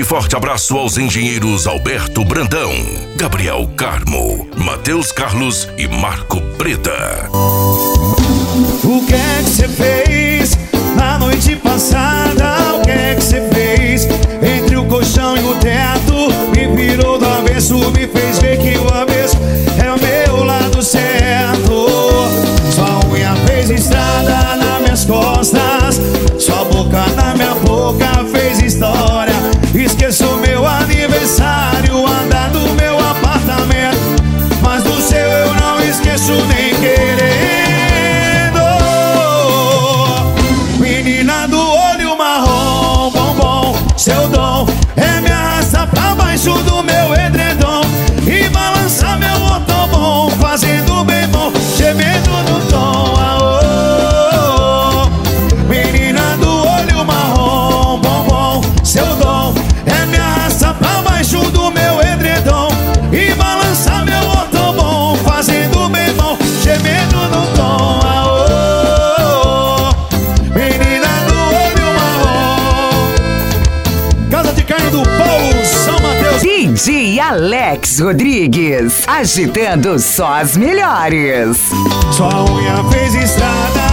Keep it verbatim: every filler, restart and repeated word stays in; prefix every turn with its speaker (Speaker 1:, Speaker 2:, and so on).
Speaker 1: Aquele forte abraço aos engenheiros Alberto Brandão, Gabriel Carmo, Matheus Carlos e Marco Preta.
Speaker 2: O que é que você fez na noite passada? O que é que você fez entre o colchão e o teto? Me virou do avesso, me fez ver que o avesso é o meu lado certo. Sua unha fez estrada nas minhas costas, sua boca na minha boca fez história. Esqueço meu aniversário, andar do meu apartamento, mas do seu eu não esqueço nem querendo. Menina do olho marrom, bombom, seu dom é me arrastar pra baixo do meu edredom e balançar meu motorbom, fazendo bem bom, gemendo no tom. Aô, menina do olho marrom, bombom, seu dom é me arrastar pra baixo do meu edredom e balançar meu motorbom, fazendo bem bom, gemendo no tom. Aô, menina do olho marrom. Casa de carne do Paulo, São Mateus.
Speaker 3: D J Alex Rodrigues, agitando só as melhores.
Speaker 2: Sua unha fez estrada